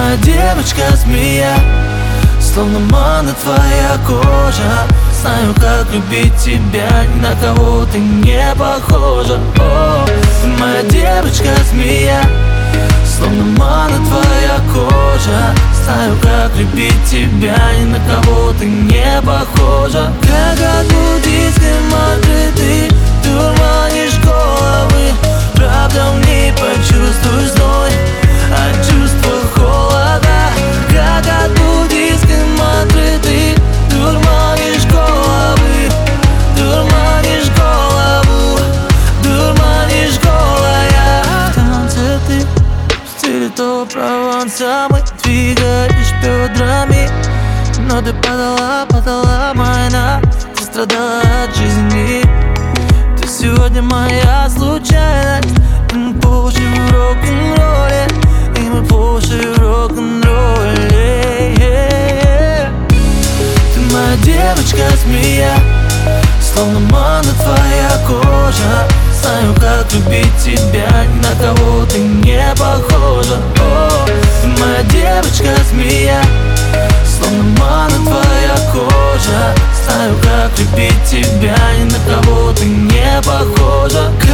моя девочка-змея, словно манна твоя кожа. Знаю, как любить тебя, ни на кого ты не похожа. О, ты моя девочка-змея, словно манна твоя кожа. Знаю, как любить тебя, ни на кого ты не похожа. Как от буддийской мантры ты дурманишь головы. Правда, не почувствуешь зной от чувства холода. Как от буддийской мантры ты дурманишь головы. Дурманишь голову, дурманишь голая. В танце ты в стиле того Прованса. Мы двигаешь бедрами, но ты падала майна. Ты страдала от жизни. Ты сегодня моя случайность. Мы по уши в рок-н-ролле, и мы по уши в рок-н-ролле. Ты моя девочка-змея, словно манна твоя кожа. Знаю, как любить тебя, ни на кого ты не похожа. О, ты моя девочка-змея, словно манна твоя кожа. Знаю, как любить тебя, ни на кого ты не похожа.